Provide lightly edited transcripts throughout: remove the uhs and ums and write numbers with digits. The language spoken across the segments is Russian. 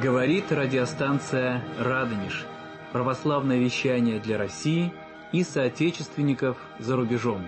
Говорит радиостанция «Радонеж». Православное вещание для России и соотечественников за рубежом.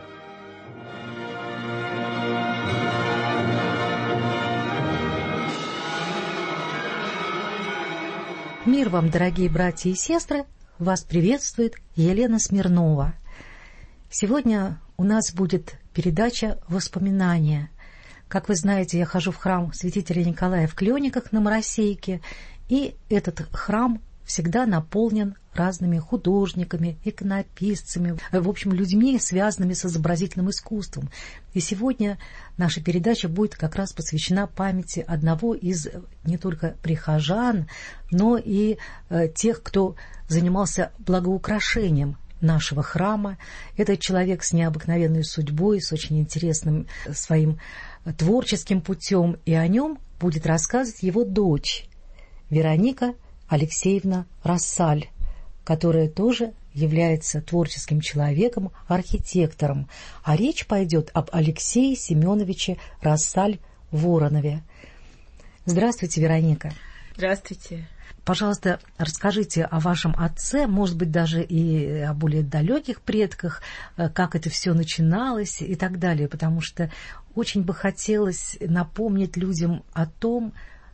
Мир вам, дорогие братья и сестры! Вас приветствует Елена Смирнова. Сегодня у нас будет передача «Воспоминания». Как вы знаете, я хожу в храм святителя Николая в Клёниках на Моросейке, и этот храм всегда наполнен разными художниками, иконописцами, в общем, людьми, связанными с изобразительным искусством. И сегодня наша передача будет как раз посвящена памяти одного из не только прихожан, но и тех, кто занимался благоукрашением нашего храма. Это человек с необыкновенной судьбой, с очень интересным своим творческим путем, и о нем будет рассказывать его дочь Вероника Алексеевна Рассаль, которая тоже является творческим человеком, архитектором. А речь пойдет об Алексее Семеновиче Рассаль-Воронове. Здравствуйте, Вероника. Здравствуйте. Пожалуйста, расскажите о вашем отце, может быть, даже и о более далеких предках, как это все начиналось и так далее, потому что очень бы хотелось напомнить людям о том,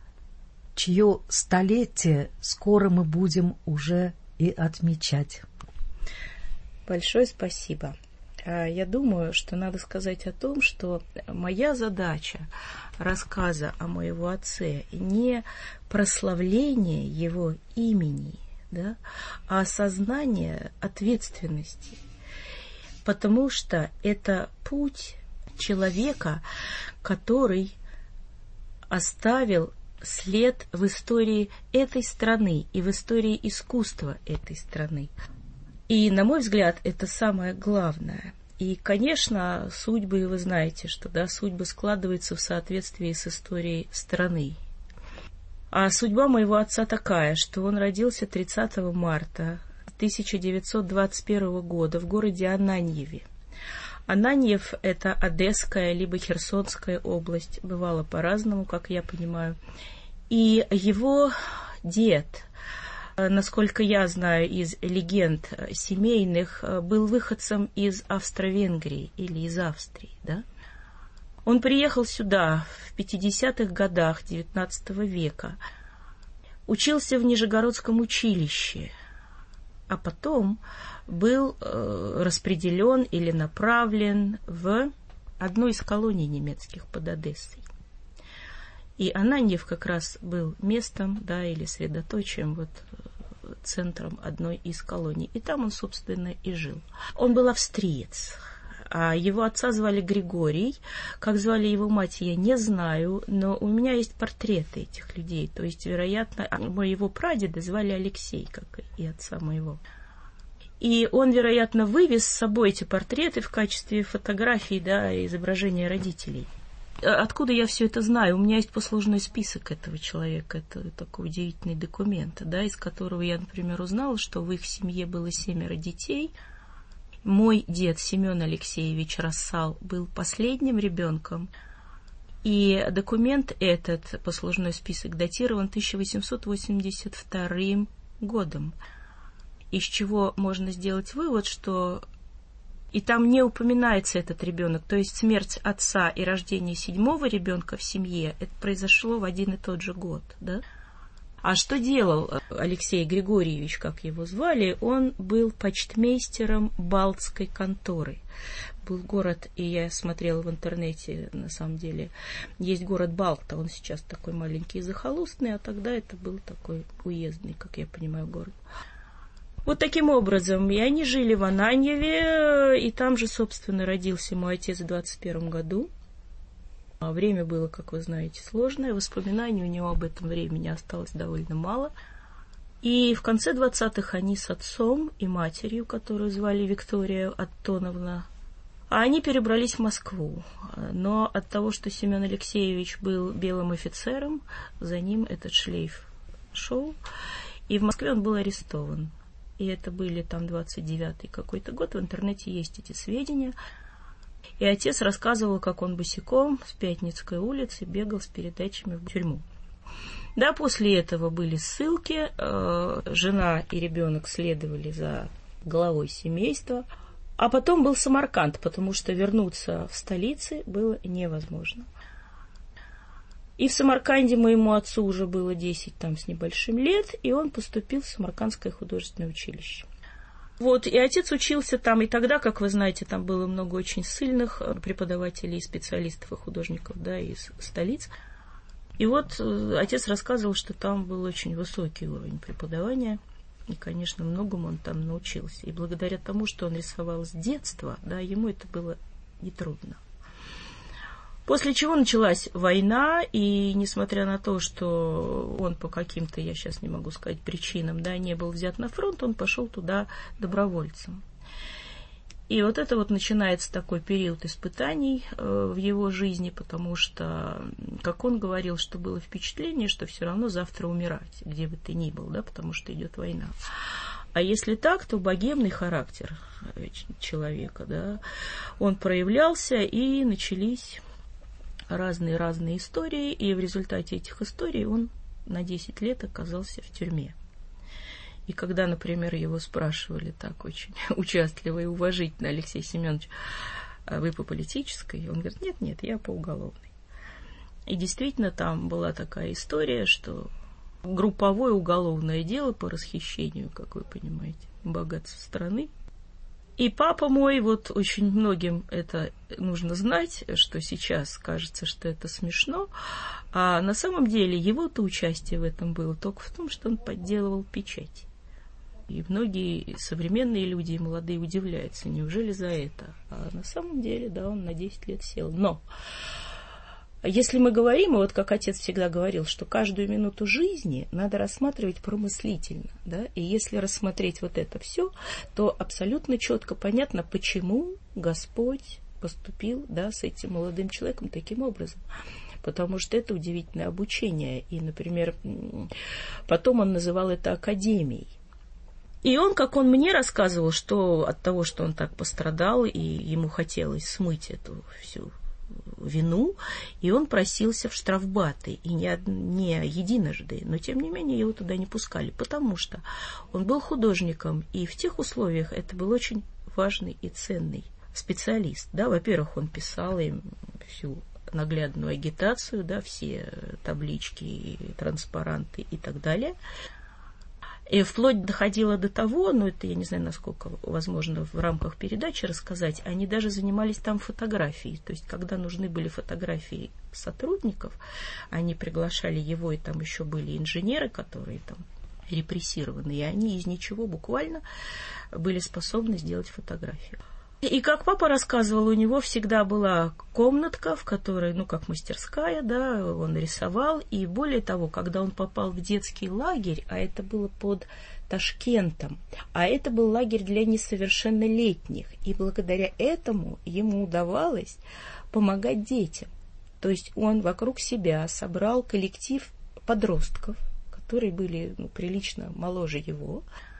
чье столетие скоро мы будем уже и отмечать. Большое спасибо. Я думаю, что надо сказать о том, что моя задача рассказа о моем отце не прославление его имени, да, а осознание ответственности, потому что это путь человека, который оставил след в истории этой страны и в истории искусства этой страны. И, на мой взгляд, это самое главное. И, конечно, судьбы, вы знаете, что судьбы складываются в соответствии с историей страны. А судьба моего отца такая, что он родился 30 марта 1921 года в городе Ананьеве. Ананьев – это Одесская либо Херсонская область, бывало по-разному, как я понимаю. И его дед, насколько я знаю из легенд семейных, был выходцем из Австро-Венгрии или из Австрии, да? Он приехал сюда в 50-х годах XIX века, учился в Нижегородском училище, а потом был распределен или направлен в одну из колоний немецких под Одессой. И Ананьев как раз был местом, или средоточием, центром одной из колоний. И там он, собственно, и жил. Он был австриец. А его отца звали Григорий. Как звали его мать, я не знаю, но у меня есть портреты этих людей. То есть, вероятно, моего прадеда звали Алексей, как и отца моего. И он, вероятно, вывез с собой эти портреты в качестве фотографий, изображения родителей. Откуда я все это знаю? У меня есть послужной список этого человека. Это такой удивительный документ, из которого я, например, узнала, что в их семье было 7 детей. Мой дед Семен Алексеевич Рассал был последним ребенком. И документ этот, послужной список, датирован 1882 годом. Из чего можно сделать вывод, что и там не упоминается этот ребенок, то есть смерть отца и рождение 7-го ребенка в семье, это произошло в один и тот же год, да? А что делал Алексей Григорьевич, как его звали? Он был почтмейстером Балтской конторы. Был город, и я смотрела в интернете, на самом деле, есть город Балта, он сейчас такой маленький и захолустный, а тогда это был такой уездный, как я понимаю, город. Вот таким образом, и они жили в Ананьеве, и там же, собственно, родился мой отец в 21 году. Время было, как вы знаете, сложное, воспоминаний у него об этом времени осталось довольно мало. И в конце 20-х они с отцом и матерью, которую звали Виктория Аттоновна, они перебрались в Москву. Но от того, что Семен Алексеевич был белым офицером, за ним этот шлейф шел, и в Москве он был арестован. И это были там 29-й какой-то год, в интернете есть эти сведения. И отец рассказывал, как он босиком с Пятницкой улицы бегал с передачами в тюрьму. Да, после этого были ссылки, жена и ребенок следовали за главой семейства, а потом был Самарканд, потому что вернуться в столице было невозможно. И в Самарканде моему отцу уже было 10 там с небольшим лет, и он поступил в Самаркандское художественное училище. Вот, и отец учился там, и тогда, как вы знаете, там было много очень сильных преподавателей, специалистов и художников, да, из столиц. И вот отец рассказывал, что там был очень высокий уровень преподавания, и, конечно, многому он там научился. И благодаря тому, что он рисовал с детства, да, ему это было нетрудно. После чего началась война, и несмотря на то, что он по каким-то, я сейчас не могу сказать, причинам, да, не был взят на фронт, он пошел туда добровольцем. И вот это вот начинается такой период испытаний в его жизни, потому что, как он говорил, что было впечатление, что все равно завтра умирать, где бы ты ни был, да, потому что идет война. А если так, то богемный характер человека, да, он проявлялся, и начались разные истории, и в результате этих историй он на 10 лет оказался в тюрьме. И когда, например, его спрашивали так очень участливо и уважительно: Алексей Семенович, а вы по политической? Он говорит: нет, я по уголовной. И действительно, там была такая история, что групповое уголовное дело по расхищению, как вы понимаете, богатства страны. И папа мой, вот очень многим это нужно знать, что сейчас кажется, что это смешно, а на самом деле его-то участие в этом было только в том, что он подделывал печать. И многие современные люди и молодые удивляются, неужели за это? А на самом деле, да, он на 10 лет сел. Но если мы говорим, и вот как отец всегда говорил, что каждую минуту жизни надо рассматривать промыслительно, да, и если рассмотреть вот это все, то абсолютно четко понятно, почему Господь поступил, да, с этим молодым человеком таким образом. Потому что это удивительное обучение. И, например, потом он называл это академией. И он, как он мне рассказывал, что от того, что он так пострадал, и ему хотелось смыть эту всю вину, и он просился в штрафбаты, и не единожды, но тем не менее его туда не пускали, потому что он был художником, и в тех условиях это был очень важный и ценный специалист. Да? Во-первых, он писал им всю наглядную агитацию, да, все таблички, транспаранты и так далее. И вплоть доходило до того, но это я не знаю, насколько возможно в рамках передачи рассказать, они даже занимались там фотографией. То есть, когда нужны были фотографии сотрудников, они приглашали его, и там еще были инженеры, которые там репрессированы, и они из ничего буквально были способны сделать фотографию. И как папа рассказывал, у него всегда была комнатка, в которой, ну, как мастерская, да, он рисовал. И более того, когда он попал в детский лагерь, а это было под Ташкентом, а это был лагерь для несовершеннолетних, и благодаря этому ему удавалось помогать детям. То есть он вокруг себя собрал коллектив подростков, которые были, ну, прилично моложе его.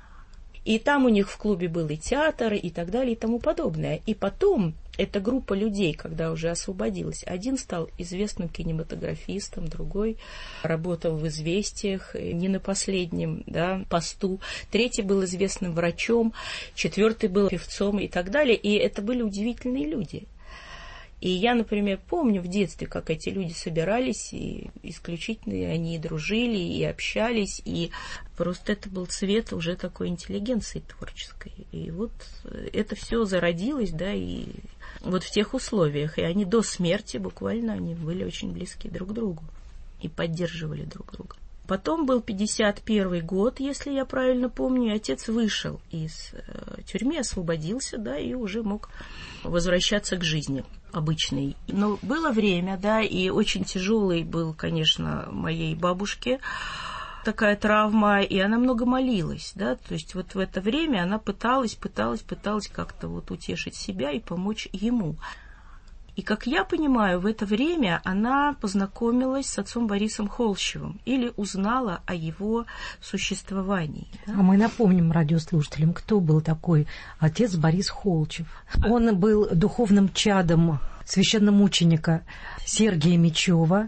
И там у них в клубе был и театр, и так далее, и тому подобное. И потом эта группа людей, когда уже освободилась, один стал известным кинематографистом, другой работал в «Известиях», не на последнем, да, посту, третий был известным врачом, четвертый был певцом и так далее. И это были удивительные люди. И я, например, помню в детстве, как эти люди собирались, и исключительно они и дружили, и общались, и просто это был цвет уже такой интеллигенции творческой. И вот это все зародилось, да, и вот в тех условиях. И они до смерти буквально, они были очень близки друг к другу и поддерживали друг друга. Потом был 51 год, если я правильно помню, и отец вышел из тюрьмы, освободился, да, и уже мог возвращаться к жизни обычной. Но было время, да, и очень тяжелый был, конечно, моей бабушке такая травма, и она много молилась, да, то есть вот в это время она пыталась как-то вот утешить себя и помочь ему. И, как я понимаю, в это время она познакомилась с отцом Борисом Холщевым или узнала о его существовании. Да? А мы напомним радиослушателям, кто был такой отец Борис Холщев. Он был духовным чадом священномученика Сергия Мечева,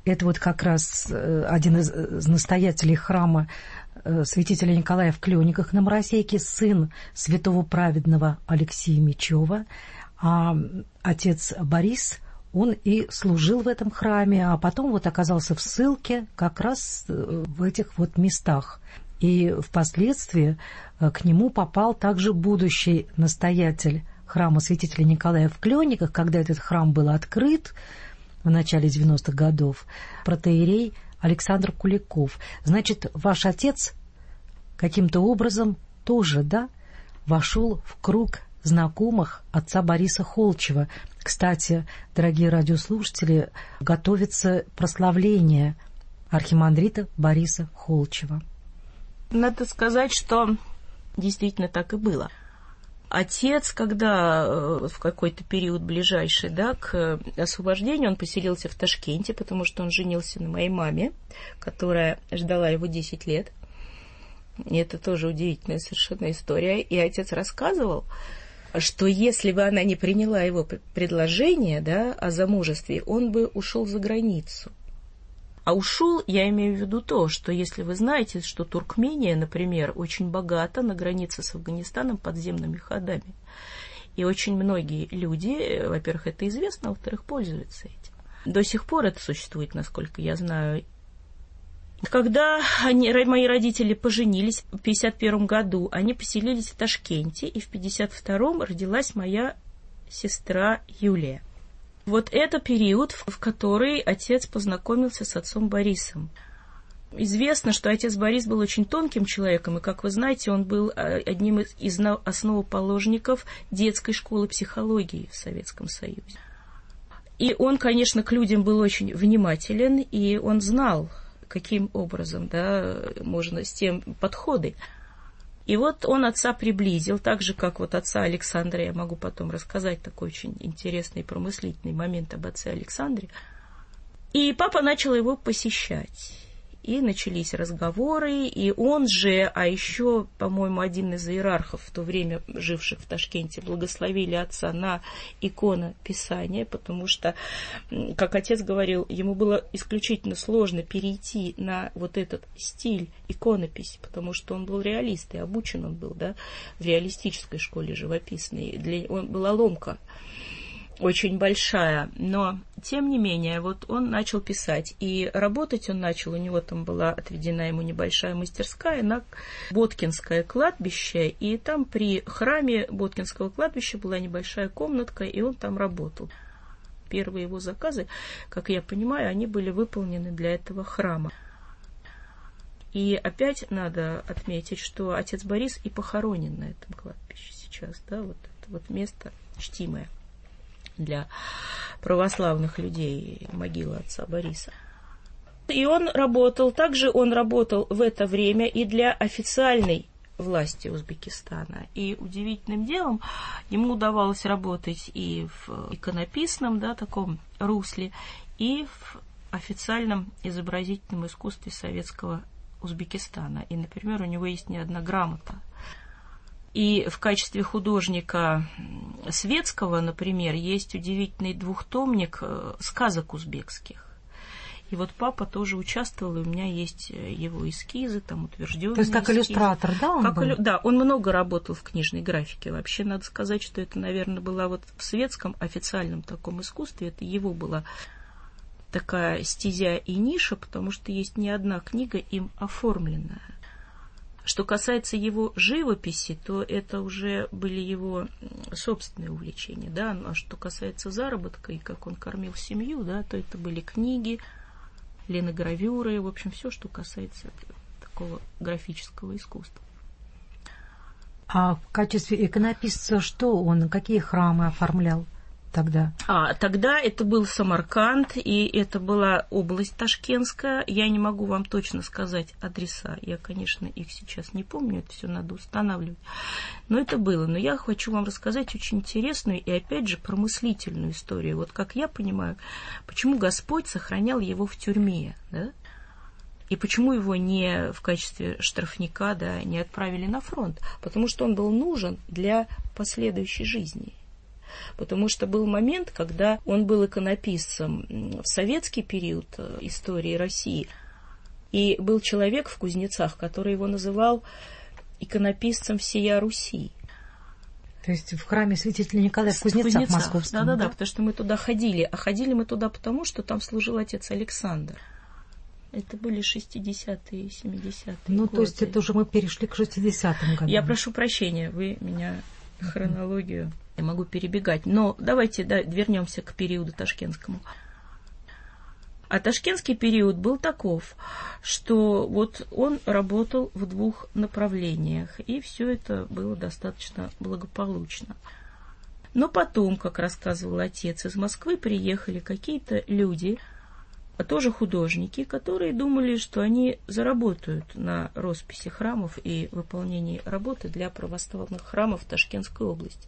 Это вот как раз один из настоятелей храма святителя Николая в Клёниках на Моросейке, сын святого праведного Алексея Мечева, а отец Борис, он и служил в этом храме, а потом вот оказался в ссылке как раз в этих вот местах. И впоследствии к нему попал также будущий настоятель храма святителя Николая в Клёниках, когда этот храм был открыт в начале 90-х годов, протоиерей Александр Куликов. Значит, ваш отец каким-то образом тоже, да, вошел в круг знакомых отца Бориса Холчева. Кстати, дорогие радиослушатели, готовится прославление архимандрита Бориса Холчева. Надо сказать, что действительно так и было. Отец, когда в какой-то период ближайший, да, к освобождению, он поселился в Ташкенте, потому что он женился на моей маме, которая ждала его 10 лет. И это тоже удивительная совершенно история. И отец рассказывал, что если бы она не приняла его предложение, да, о замужестве, он бы ушел за границу. А ушел, я имею в виду то, что если вы знаете, что Туркмения, например, очень богата на границе с Афганистаном подземными ходами. И очень многие люди, во-первых, это известно, а во-вторых, пользуются этим. До сих пор это существует, насколько я знаю. Когда мои родители поженились в 1951 году, они поселились в Ташкенте, и в 1952 родилась моя сестра Юлия. Вот это период, в который отец познакомился с отцом Борисом. Известно, что отец Борис был очень тонким человеком, и, как вы знаете, он был одним из основоположников детской школы психологии в Советском Союзе. И он, конечно, к людям был очень внимателен, и он знал, каким образом, да, можно с тем подходы. И вот он отца приблизил, так же, как вот отца Александра, я могу потом рассказать такой очень интересный промыслительный момент об отце Александре. И папа начал его посещать. И начались разговоры, и он же, а еще, по-моему, один из иерархов в то время, живших в Ташкенте, благословили отца на иконописание, потому что, как отец говорил, ему было исключительно сложно перейти на вот этот стиль иконописи, потому что он был реалист, и обучен он был, да, в реалистической школе живописной. Он была ломка очень большая, но, тем не менее, вот он начал писать, и работать он начал, у него там была отведена ему небольшая мастерская на Боткинское кладбище, и там при храме Боткинского кладбища была небольшая комнатка, и он там работал. Первые его заказы, как я понимаю, они были выполнены для этого храма. И опять надо отметить, что отец Борис и похоронен на этом кладбище сейчас, да, вот это вот место чтимое для православных людей, могила отца Бориса. И он работал, также он работал в это время и для официальной власти Узбекистана. И удивительным делом ему удавалось работать и в иконописном, да, таком русле, и в официальном изобразительном искусстве советского Узбекистана. И, например, у него есть не одна грамота. И в качестве художника светского, например, есть удивительный двухтомник сказок узбекских. И вот папа тоже участвовал, и у меня есть его эскизы, там утвержденные. То есть как эскизы. Иллюстратор, да, он был? Да, он много работал в книжной графике. Вообще, надо сказать, что это, наверное, была вот в светском официальном таком искусстве, это его была такая стезя и ниша, потому что есть не одна книга им оформленная. Что касается его живописи, то это уже были его собственные увлечения, да, а что касается заработка и как он кормил семью, да, то это были книги, линогравюры, в общем, все, что касается такого графического искусства. А в качестве иконописца что он, какие храмы оформлял тогда? Тогда это был Самарканд, и это была область Ташкентская. Я не могу вам точно сказать адреса. Я, конечно, их сейчас не помню, это все надо устанавливать. Но это было. Но я хочу вам рассказать очень интересную и, опять же, промыслительную историю. Вот как я понимаю, почему Господь сохранял его в тюрьме, да? И почему его не в качестве штрафника, да, не отправили на фронт? Потому что он был нужен для последующей жизни. Потому что был момент, когда он был иконописцем в советский период истории России. И был человек в Кузнецах, который его называл иконописцем всея Руси. То есть в храме святителя Николая в Кузнецах московском. Да, потому что мы туда ходили. А ходили мы туда потому, что там служил отец Александр. Это были 60-е, 70-е годы. То есть это уже мы перешли к 60-м годам. Я прошу прощения, вы меня хронологию я могу перебегать. Но давайте вернемся к периоду ташкентскому. А ташкентский период был таков, что вот он работал в двух направлениях, и все это было достаточно благополучно. Но потом, как рассказывал отец, из Москвы приехали какие-то люди, тоже художники, которые думали, что они заработают на росписи храмов и выполнении работы для православных храмов в Ташкентской области.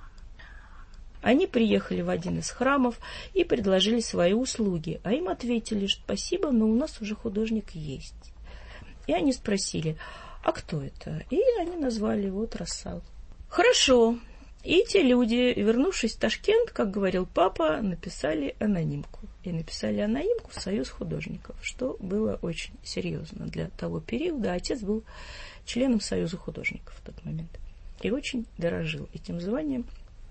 Они приехали в один из храмов и предложили свои услуги, а им ответили, что спасибо, но у нас уже художник есть. И они спросили, а кто это? И они назвали его Рассал. Хорошо. И те люди, вернувшись в Ташкент, как говорил папа, написали анонимку. И написали анонимку в Союз художников, что было очень серьезно для того периода. Отец был членом Союза художников в тот момент и очень дорожил этим званием.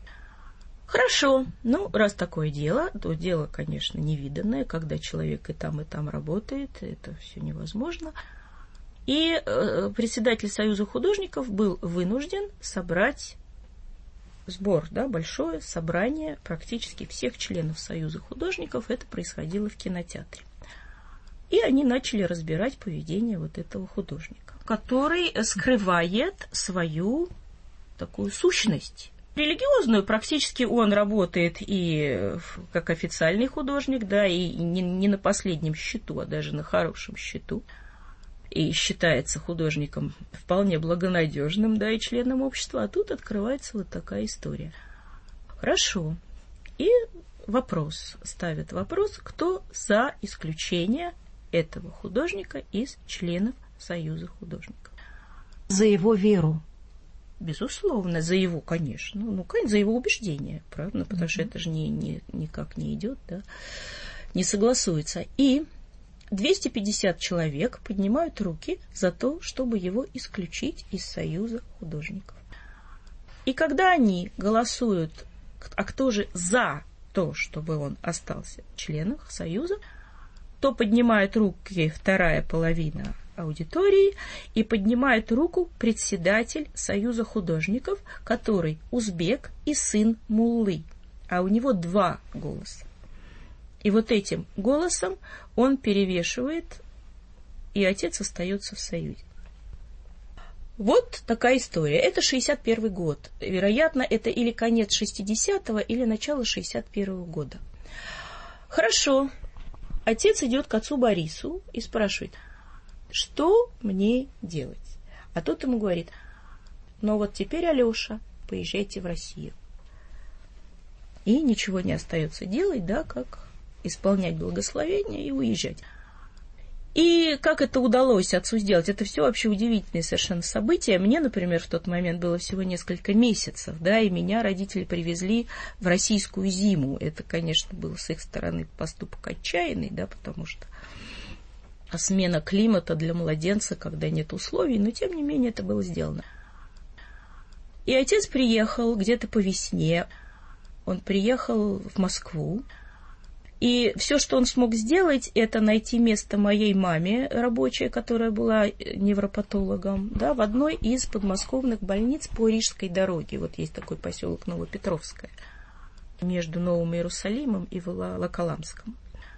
Хорошо, раз такое дело, то дело, конечно, невиданное, когда человек и там работает, это все невозможно. И председатель Союза художников был вынужден собрать сбор, большое собрание практически всех членов Союза художников. Это происходило в кинотеатре. И они начали разбирать поведение вот этого художника, который скрывает свою такую сущность. Религиозную практически он работает и как официальный художник, и не на последнем счету, а даже на хорошем счету. И считается художником вполне благонадежным, и членом общества. А тут открывается вот такая история. Хорошо. И ставят вопрос, кто за исключение этого художника из членов Союза художников. За его веру. Безусловно, за его, конечно, за его убеждение, правда, потому что это же никак не идет, не согласуется. И 250 человек поднимают руки за то, чтобы его исключить из Союза художников. И когда они голосуют, а кто же за то, чтобы он остался членом Союза, то поднимает руки вторая половина аудитории и поднимает руку председатель Союза художников, который узбек и сын муллы, а у него 2 голоса. И вот этим голосом он перевешивает, и отец остается в Союзе. Вот такая история. Это 61 год. Вероятно, это или конец 60-го, или начало 61-го года. Хорошо. Отец идет к отцу Борису и спрашивает, что мне делать? А тот ему говорит, вот теперь, Алеша, поезжайте в Россию. И ничего не остается делать, как исполнять благословение и уезжать. И как это удалось отцу сделать? Это все вообще удивительные совершенно события. Мне, например, в тот момент было всего несколько месяцев, и меня родители привезли в российскую зиму. Это, конечно, был с их стороны поступок отчаянный, потому что смена климата для младенца, когда нет условий, но, тем не менее, это было сделано. И отец приехал где-то по весне. Он приехал в Москву. И все, что он смог сделать, это найти место моей маме, рабочей, которая была невропатологом, в одной из подмосковных больниц по Рижской дороге. Вот есть такой поселок Новопетровское, между Новым Иерусалимом и Волоколамском.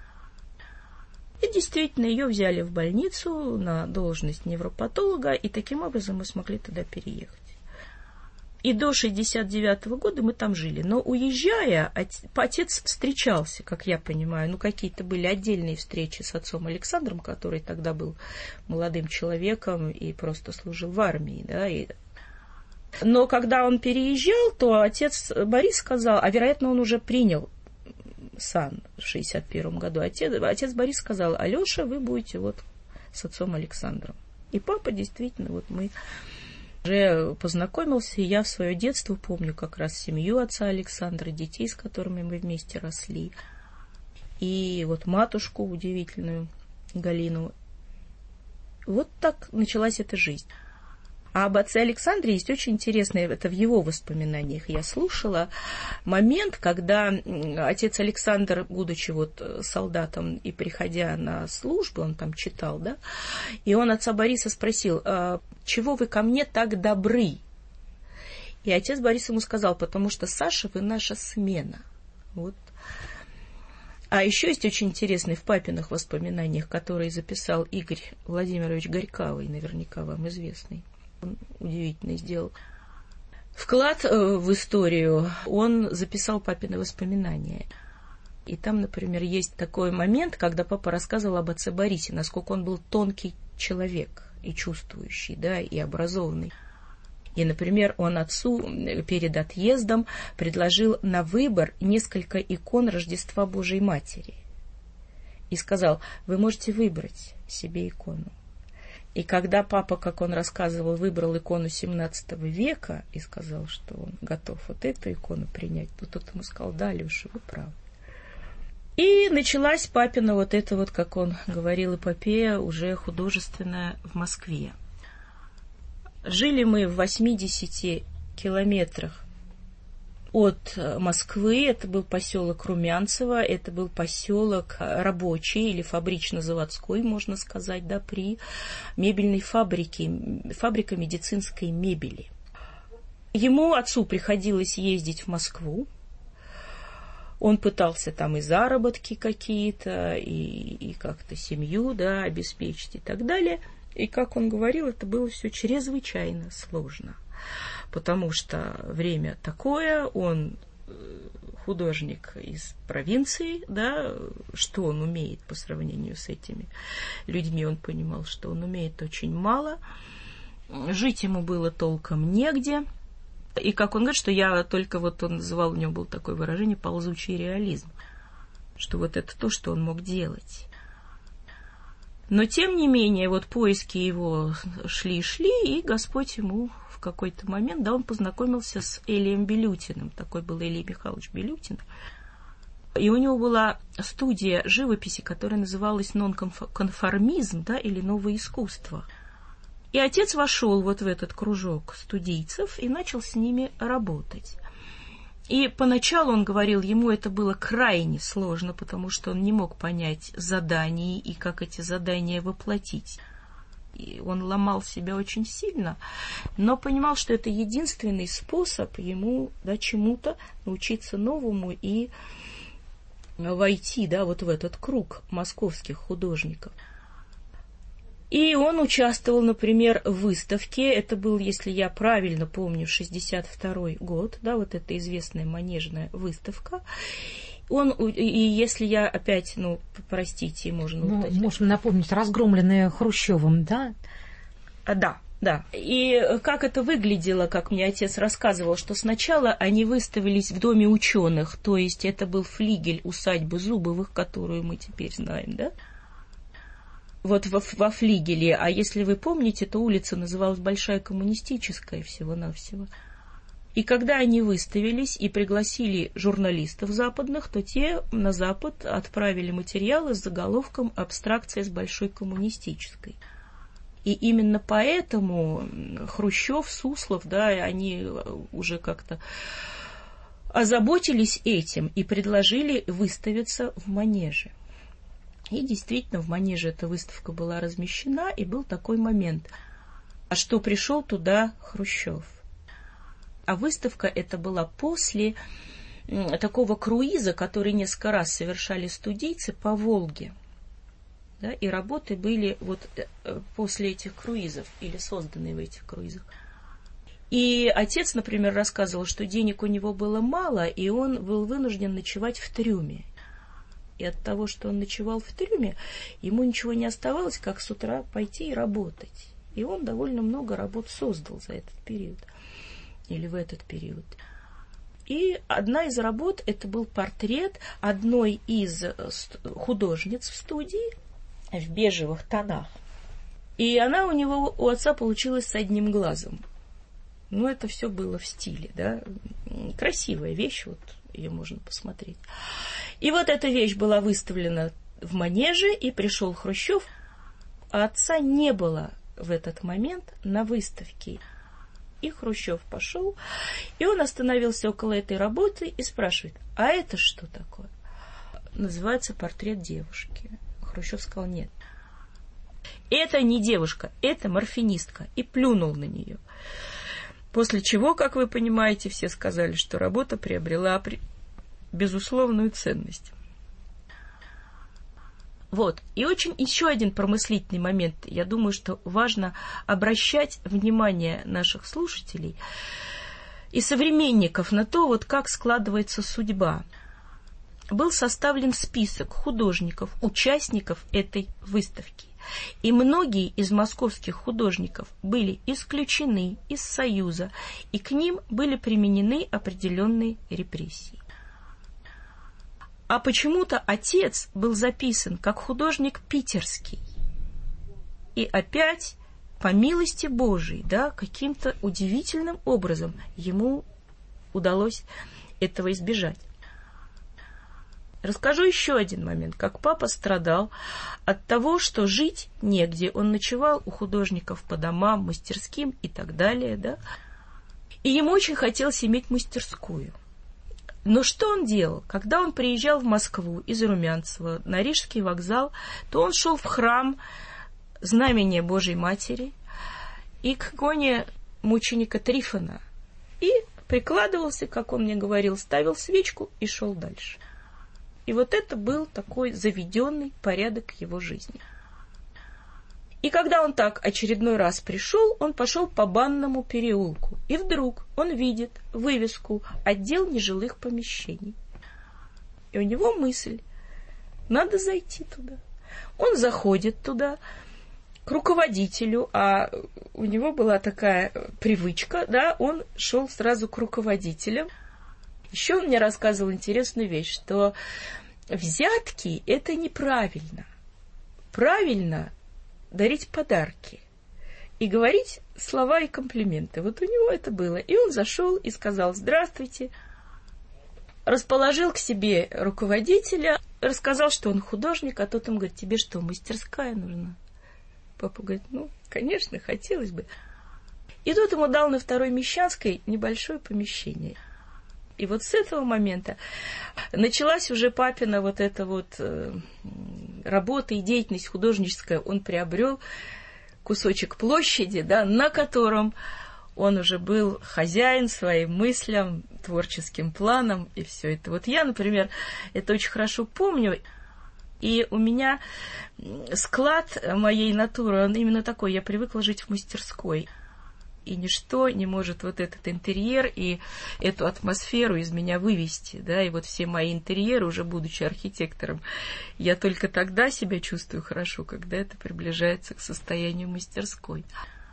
И действительно, ее взяли в больницу на должность невропатолога, и таким образом мы смогли туда переехать. И до 69-го года мы там жили. Но уезжая, отец встречался, как я понимаю. Какие-то были отдельные встречи с отцом Александром, который тогда был молодым человеком и просто служил в армии. Но когда он переезжал, то отец Борис сказал, а вероятно, он уже принял сан в 61 году. Отец Борис сказал, Алеша, вы будете с отцом Александром. И папа действительно, мы Уже познакомился, и я в свое детство помню как раз семью отца Александра, детей, с которыми мы вместе росли. И вот матушку удивительную, Галину. Вот так началась эта жизнь. А об отце Александре есть очень интересно, это в его воспоминаниях я слушала, момент, когда отец Александр, будучи вот солдатом и приходя на службу, он там читал, да, и он отца Бориса спросил: чего вы ко мне так добры? И отец Борис ему сказал: потому что, Саша, вы наша смена. Вот. А еще есть очень интересный в папиных воспоминаниях, который записал Игорь Владимирович Горькавый, наверняка вам известный. Он удивительно сделал вклад в историю. Он записал папины воспоминания. И там, например, есть такой момент, когда папа рассказывал об отце Борисе, насколько он был тонкий человек и чувствующий, да, и образованный. И, например, он отцу перед отъездом предложил на выбор несколько икон Рождества Божией Матери. И сказал: вы можете выбрать себе икону. И когда папа, как он рассказывал, выбрал икону 17 века и сказал, что он готов вот эту икону принять, то тот ему сказал: да, Леша, вы правы. И началась папина вот эта вот, как он говорил, эпопея уже художественная в Москве. Жили мы в 80 километрах от Москвы. Это был поселок Румянцево, это был поселок рабочий или фабрично-заводской, можно сказать, да, при мебельной фабрике, фабрика медицинской мебели. Ему, отцу, приходилось ездить в Москву. Он пытался там и заработки какие-то, и как-то семью, да, обеспечить и так далее. И, как он говорил, это было все чрезвычайно сложно, потому что время такое, он художник из провинции, да, что он умеет по сравнению с этими людьми, он понимал, что он умеет очень мало, жить ему было толком негде. И как он говорит, что я только вот он называл, у него было такое выражение, ползучий реализм, что вот это то, что он мог делать. Но, тем не менее, вот поиски его шли, и Господь ему в какой-то момент, да, он познакомился с Элием Белютиным. Такой был Элий Михайлович Белютин. И у него была студия живописи, которая называлась «Нонконформизм», да, или «Новое искусство». И отец вошел вот в этот кружок студийцев и начал с ними работать. И поначалу, он говорил, ему это было крайне сложно, потому что он не мог понять заданий и как эти задания воплотить. И он ломал себя очень сильно, но понимал, что это единственный способ ему, да, чему-то научиться новому и войти, да, вот в этот круг московских художников. И он участвовал, например, в выставке. Это был, если я правильно помню, 62-й год, да, вот эта известная манежная выставка. И если я опять, простите, можно уточнить. Можем напомнить, разгромленные Хрущевым, да? Да. И как это выглядело, как мне отец рассказывал, что сначала они выставились в Доме ученых, то есть это был флигель усадьбы Зубовых, которую мы теперь знаем, да? Вот во флигеле, а если вы помните, то улица называлась Большая Коммунистическая всего-навсего. И когда они выставились и пригласили журналистов западных, то те на Запад отправили материалы с заголовком «Абстракция с Большой Коммунистической». И именно поэтому Хрущев, Суслов, да, они уже как-то озаботились этим и предложили выставиться в Манеже. И действительно, в Манеже эта выставка была размещена, и был такой момент, что пришел туда Хрущев. А выставка эта была после такого круиза, который несколько раз совершали студийцы по Волге. Да, и работы были вот после этих круизов, или созданные в этих круизах. И отец, например, рассказывал, что денег у него было мало, и он был вынужден ночевать в трюме. И от того, что он ночевал в трюме, ему ничего не оставалось, как с утра пойти и работать. И он довольно много работ создал за этот период, или в этот период. И одна из работ, это был портрет одной из художниц в студии в бежевых тонах. И она у отца получилась с одним глазом. Ну, это все было в стиле, да. Красивая вещь, вот ее можно посмотреть. И вот эта вещь была выставлена в манеже, и пришел Хрущев, а отца не было в этот момент на выставке. И Хрущев пошел, и он остановился около этой работы и спрашивает: а это что такое? Называется «Портрет девушки». Хрущев сказал: нет. Это не девушка, это морфинистка. И плюнул на нее. После чего, как вы понимаете, все сказали, что работа приобрела безусловную ценность. Вот. И очень еще один промыслительный момент. Я думаю, что важно обращать внимание наших слушателей и современников на то, вот как складывается судьба. Был составлен список художников, участников этой выставки. И многие из московских художников были исключены из Союза, и к ним были применены определенные репрессии. А почему-то отец был записан как художник питерский. И опять, по милости Божией, да, каким-то удивительным образом ему удалось этого избежать. Расскажу еще один момент, как папа страдал от того, что жить негде. Он ночевал у художников по домам, мастерским и так далее, да. И ему очень хотелось иметь мастерскую. Но что он делал? Когда он приезжал в Москву из Румянцева на Рижский вокзал, то он шел в храм Знамения Божией Матери и к иконе мученика Трифона и прикладывался, как он мне говорил, ставил свечку и шел дальше. И вот это был такой заведенный порядок его жизни. И когда он так очередной раз пришел, он пошел по Банному переулку. И вдруг он видит вывеску «Отдел нежилых помещений». И у него мысль: надо зайти туда. Он заходит туда к руководителю, а у него была такая привычка, да, он шел сразу к руководителям. Еще он мне рассказывал интересную вещь, что взятки – это неправильно. Правильно дарить подарки и говорить слова и комплименты. Вот у него это было. И он зашел и сказал: здравствуйте. Расположил к себе руководителя, рассказал, что он художник, а тот ему говорит: тебе что, мастерская нужна? Папа говорит: ну, конечно, хотелось бы. И тот ему дал на Второй Мещанской небольшое помещение. И вот с этого момента началась уже папина вот эта вот работа и деятельность художническая. Он приобрел кусочек площади, да, на котором он уже был хозяин своим мыслям, творческим планам и все это. Вот я, например, это очень хорошо помню. И у меня склад моей натуры, он именно такой. Я привыкла жить в мастерской. И ничто не может вот этот интерьер и эту атмосферу из меня вывести, да, и вот все мои интерьеры, уже будучи архитектором, я только тогда себя чувствую хорошо, когда это приближается к состоянию мастерской.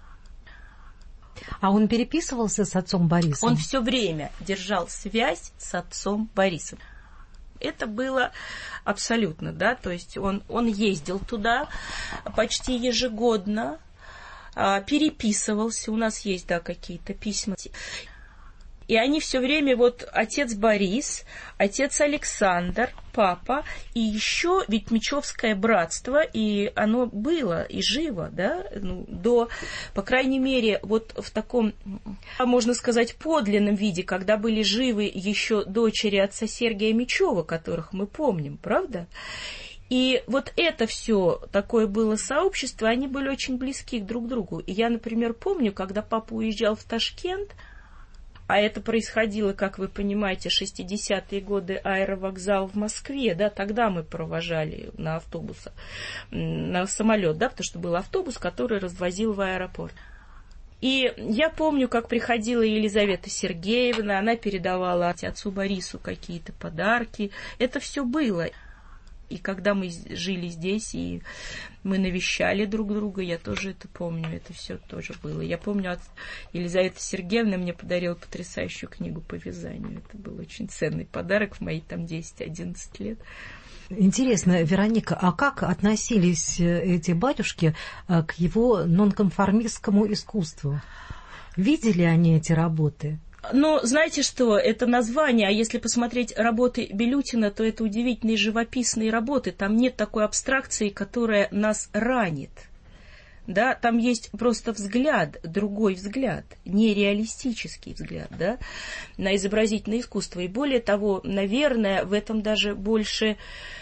А он переписывался с отцом Борисом? Он все время держал связь с отцом Борисом. Это было абсолютно, да, то есть он ездил туда почти ежегодно, переписывался, у нас есть, да, какие-то письма. И они все время, вот отец Борис, отец Александр, папа, и еще ведь Мечевское братство, и оно было, и живо, да, ну, до, по крайней мере, вот в таком, можно сказать, подлинном виде, когда были живы еще дочери отца Сергия Мечева, которых мы помним, правда? И вот это все такое было сообщество, они были очень близки друг к другу. И я, например, помню, когда папа уезжал в Ташкент, а это происходило, как вы понимаете, 60-е годы, аэровокзал в Москве, да, тогда мы провожали на автобусах, на самолет, да, потому что был автобус, который развозил в аэропорт. И я помню, как приходила Елизавета Сергеевна, она передавала отцу Борису какие-то подарки, это все было. И когда мы жили здесь, и мы навещали друг друга, я тоже это помню, это все тоже было. Я помню, Елизавета Сергеевна мне подарила потрясающую книгу по вязанию. Это был очень ценный подарок в мои там 10-11 лет. Интересно, Вероника, а как относились эти батюшки к его нонконформистскому искусству? Видели они эти работы? Но знаете что, это название, а если посмотреть работы Белютина, то это удивительные живописные работы. Там нет такой абстракции, которая нас ранит. Да, там есть просто взгляд, другой взгляд, нереалистический взгляд, да, на изобразительное искусство. И более того, наверное, в этом даже больше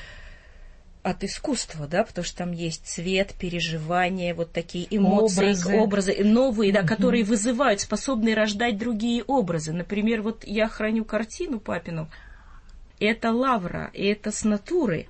от искусства, да, потому что там есть цвет, переживания, вот такие эмоции, образы новые, да, которые вызывают, способны рождать другие образы. Например, вот я храню картину папину, это лавра, и это с натуры.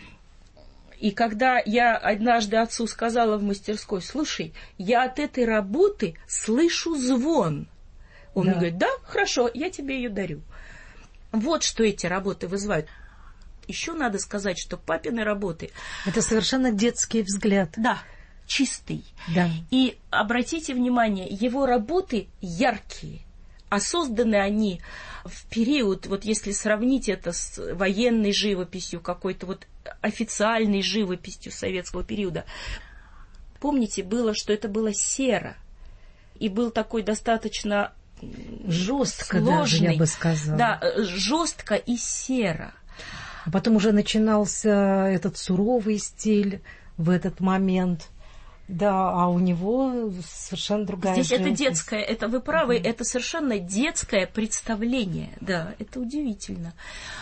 И когда я однажды отцу сказала в мастерской: слушай, я от этой работы слышу звон. Он мне говорит: да, хорошо, я тебе ее дарю. Вот что эти работы вызывают. Еще надо сказать, что папины работы... Это совершенно детский взгляд. Да, чистый. Да. И обратите внимание, его работы яркие, а созданы они в период, вот если сравнить это с военной живописью, какой-то вот официальной живописью советского периода. Помните, было, что это было серо, и был такой достаточно жестко сложный, даже, я бы сказала. Да, жестко и серо. А потом уже начинался этот суровый стиль в этот момент. Да, а у него совершенно другая Здесь живопись. Это детское, это вы правы, это совершенно детское представление. Да, это удивительно.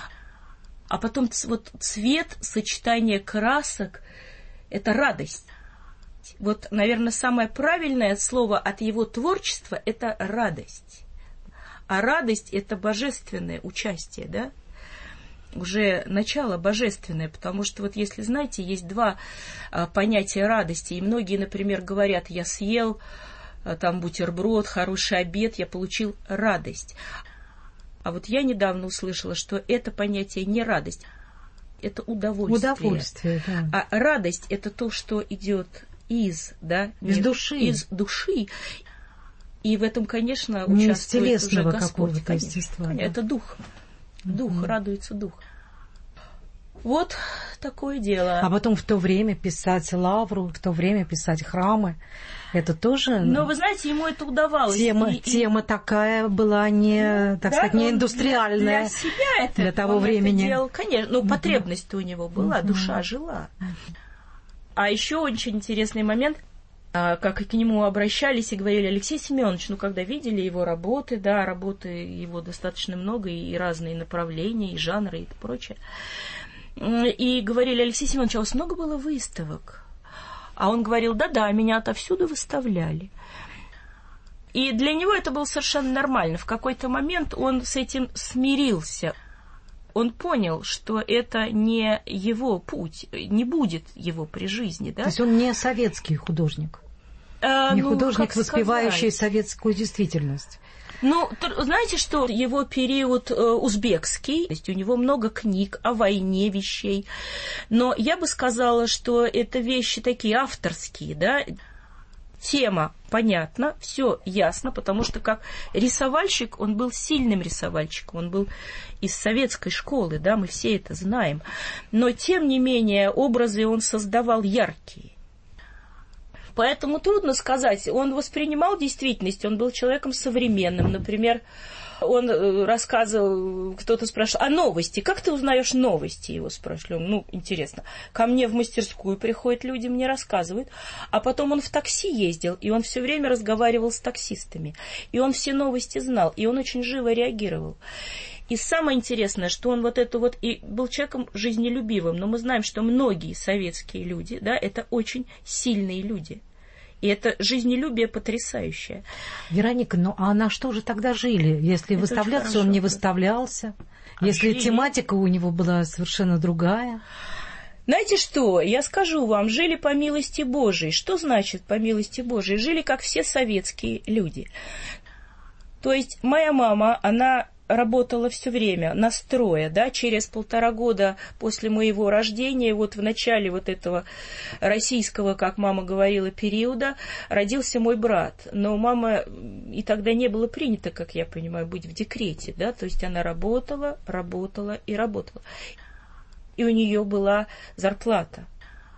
А потом вот цвет, сочетание красок, это радость. Вот, наверное, самое правильное слово от его творчества – это радость. А радость – это божественное участие, да? Уже начало божественное, потому что вот если, знаете, есть два понятия радости, и многие, например, говорят: я съел там бутерброд, хороший обед, я получил радость. А вот я недавно услышала, что это понятие не радость, это удовольствие. Удовольствие, да. А радость – это то, что идет из, да, из души. Из души. И в этом, конечно, не участвует уже Господь. Естества, да. Это дух. Дух, радуется дух. Вот такое дело. А потом в то время писать лавру, в то время писать храмы, это тоже... Но вы знаете, ему это удавалось. Тема такая была не, так сказать, не индустриальная. Для себя это. Для того времени. Это делал, конечно, потребность у него была, душа жила. А еще очень интересный момент, как к нему обращались и говорили: Алексей Семенович, когда видели его работы, да, работы его достаточно много, и разные направления, и жанры, и прочее. И говорили: Алексей Семенович, а у вас много было выставок? А он говорил: да-да, меня отовсюду выставляли. И для него это было совершенно нормально. В какой-то момент он с этим смирился. Он понял, что это не его путь, не будет его при жизни. Да? То есть он не советский художник? Не художник, воспевающий советскую действительность? Знаете, что его период узбекский, то есть у него много книг о войне, вещей, но я бы сказала, что это вещи такие авторские, да. Тема понятна, все ясно, потому что как рисовальщик он был сильным рисовальщиком, он был из советской школы, да, мы все это знаем, но тем не менее образы он создавал яркие. Поэтому трудно сказать, он воспринимал действительность, он был человеком современным. Например, он рассказывал, кто-то спрашивал: а новости? Как ты узнаешь новости? Его спрашивали. Интересно. Ко мне в мастерскую приходят люди, мне рассказывают. А потом он в такси ездил, и он все время разговаривал с таксистами. И он все новости знал, и он очень живо реагировал. И самое интересное, что он и был человеком жизнелюбивым. Но мы знаем, что многие советские люди, да, это очень сильные люди. И это жизнелюбие потрясающее. Вероника, а на что же тогда жили? Если это выставляться, он не выставлялся. Если тематика у него была совершенно другая. Знаете что, я скажу вам, жили по милости Божией. Что значит по милости Божией? Жили, как все советские люди. То есть моя мама, она работала все время на строе, да, через 1,5 года после моего рождения, в начале этого российского, как мама говорила, периода, родился мой брат. Но мама, и тогда не было принято, как я понимаю, быть в декрете, да, то есть она работала. И у нее была зарплата.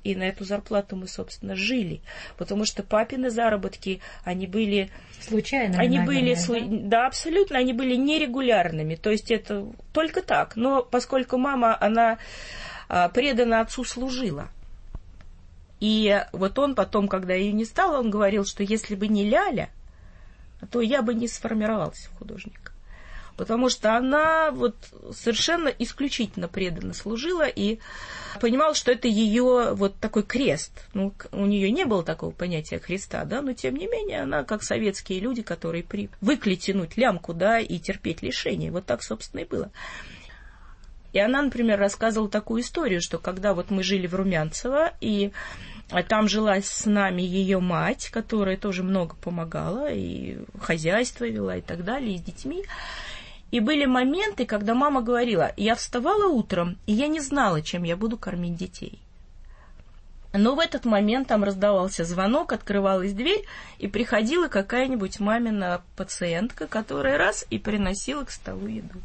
И на эту зарплату мы, собственно, жили. Потому что папины заработки, они были... Случайными, они наверное, были, да, абсолютно, они были нерегулярными. То есть это только так. Но поскольку мама, она преданно отцу служила. И вот он потом, когда ее не стало, он говорил, что если бы не Ляля, то я бы не сформировался в художника. Потому что она вот совершенно исключительно преданно служила и понимала, что это ее вот такой крест. Ну, у нее не было такого понятия Христа, да, но тем не менее она, как советские люди, которые привыкли тянуть лямку, да, и терпеть лишения. Вот так, собственно, и было. И она, например, рассказывала такую историю, что когда вот мы жили в Румянцево, и там жила с нами ее мать, которая тоже много помогала, и хозяйство вела, и так далее, и с детьми. И были моменты, когда мама говорила, я вставала утром, и я не знала, чем я буду кормить детей. Но в этот момент там раздавался звонок, открывалась дверь, и приходила какая-нибудь мамина пациентка, которая раз и приносила к столу еду.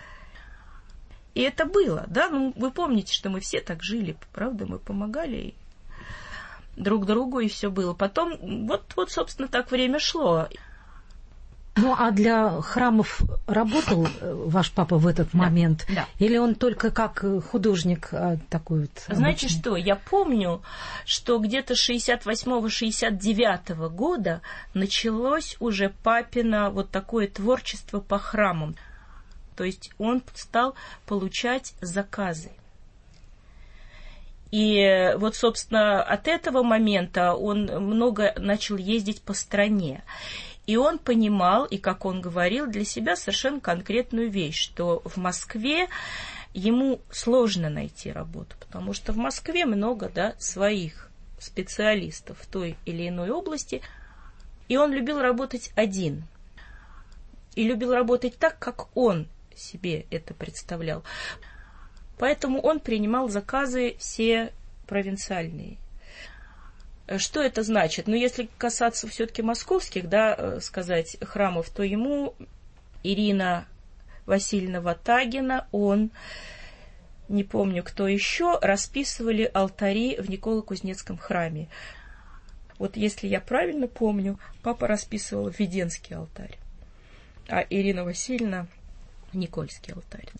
И это было, да, ну вы помните, что мы все так жили, правда, мы помогали друг другу, и все было. Потом, вот, собственно, так время шло. Ну, а для храмов работал ваш папа в этот момент? Да. Или он только как художник такой вот? Знаете обычный? что, я помню, что где-то 68-69 года началось уже папино вот такое творчество по храмам. То есть он стал получать заказы. И вот, собственно, от этого момента он много начал ездить по стране. И он понимал, и, как он говорил, для себя совершенно конкретную вещь, что в Москве ему сложно найти работу, потому что в Москве много, да, своих специалистов в той или иной области, и он любил работать один. И любил работать так, как он себе это представлял. Поэтому он принимал заказы все провинциальные. Что это значит? Ну, если касаться все-таки московских, да, сказать, храмов, то ему Ирина Васильевна Ватагина, он, не помню, кто еще, расписывали алтари в Николо-Кузнецком храме. Вот если я правильно помню, папа расписывал Введенский алтарь, а Ирина Васильевна Никольский алтарь.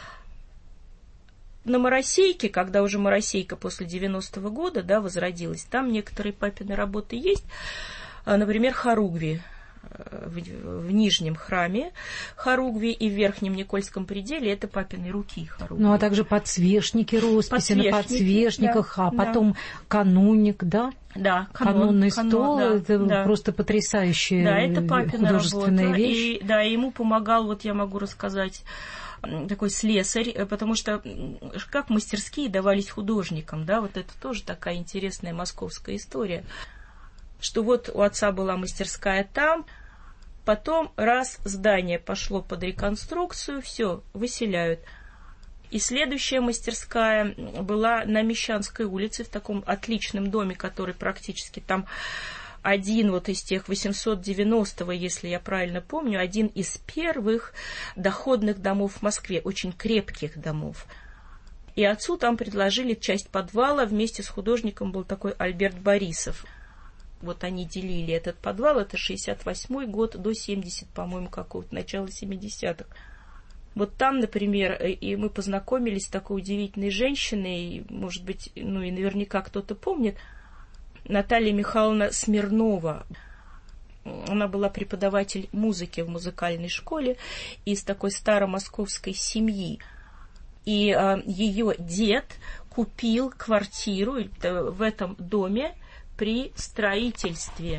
На Моросейке, когда уже Моросейка после 90-го года, да, возродилась, там некоторые папины работы есть. Например, хоругви в Нижнем храме хоругви и в Верхнем Никольском пределе это папины руки хоругви. Ну, а также подсвечники, росписи на подсвечниках, да, а потом кануник, да? Да, канонный стол, да, это да. Просто потрясающая да, это папина художественная работа. вещь. И, да, ему помогал, вот я могу рассказать, такой слесарь, потому что как мастерские давались художникам, да, вот это тоже такая интересная московская история, что вот у отца была мастерская там, потом раз здание пошло под реконструкцию, все, выселяют. И следующая мастерская была на Мещанской улице, в таком отличном доме, который практически там один вот из тех 890-го, если я правильно помню, один из первых доходных домов в Москве, очень крепких домов. И отцу там предложили часть подвала, вместе с художником был такой Альберт Борисов. Вот они делили этот подвал, это 68-й год до 70, по-моему, какого-то, начала 70-х. Вот там, например, и мы познакомились с такой удивительной женщиной, может быть, ну и наверняка кто-то помнит, Наталья Михайловна Смирнова. Она была преподаватель музыки в музыкальной школе из такой старомосковской семьи. И ее дед купил квартиру в этом доме при строительстве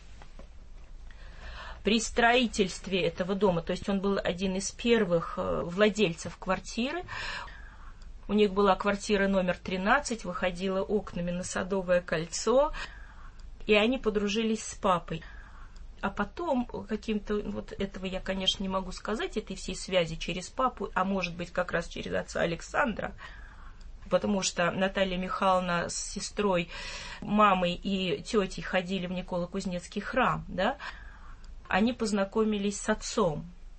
этого дома. То есть он был один из первых владельцев квартиры. У них была квартира номер 13, выходила окнами на Садовое кольцо, и они подружились с папой. А потом каким-то, вот этого я, конечно, не могу сказать, этой всей связи через папу, а может быть, как раз через отца Александра, потому что Наталья Михайловна с сестрой, мамой и тетей ходили в Николо-Кузнецкий храм, да, они познакомились с отцом.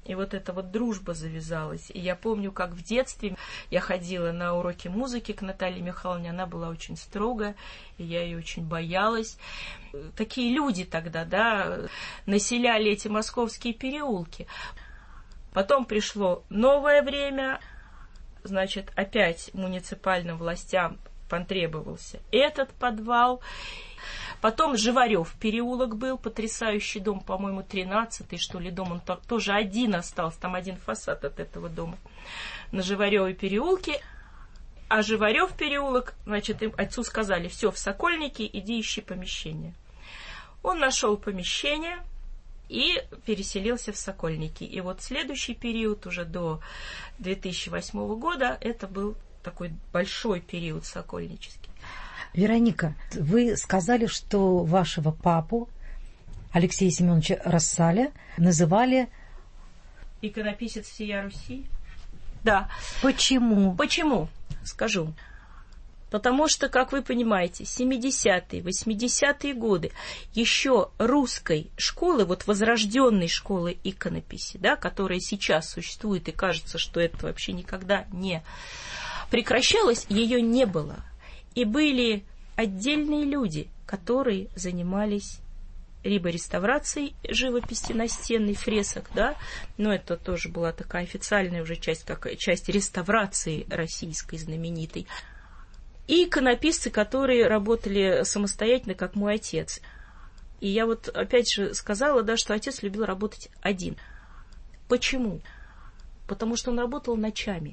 И вот эта вот дружба завязалась. И я помню, как в детстве я ходила на уроки музыки к Наталье Михайловне. Она была очень строгая, и я ее очень боялась. Такие люди тогда, да, населяли эти московские переулки. Потом пришло новое время. Значит, опять муниципальным властям потребовался этот подвал. Потом Живарев переулок был, потрясающий дом, по-моему, 13-й, что ли, дом. Он тоже один остался, там один фасад от этого дома. На Живареве переулке. А Живарев переулок, значит, им отцу сказали: все, в Сокольники, иди ищи помещение. Он нашел помещение и переселился в Сокольники. И вот следующий период, уже до 2008 года, это был такой большой период сокольнический. Вероника, вы сказали, что вашего папу, Алексея Семеновича Рассаля, называли... Иконописец всея Руси? Да. Почему? Почему? Скажу. Потому что, как вы понимаете, 70-е, 80-е годы еще русской школы, вот возрожденной школы иконописи, да, которая сейчас существует, и кажется, что это вообще никогда не прекращалось, ее не было. И были отдельные люди, которые занимались либо реставрацией живописи настенной, фресок, да, но это тоже была такая официальная уже часть, как часть реставрации российской знаменитой. И иконописцы, которые работали самостоятельно, как мой отец. И я вот опять же сказала, да, что отец любил работать один. Почему? Потому что он работал ночами.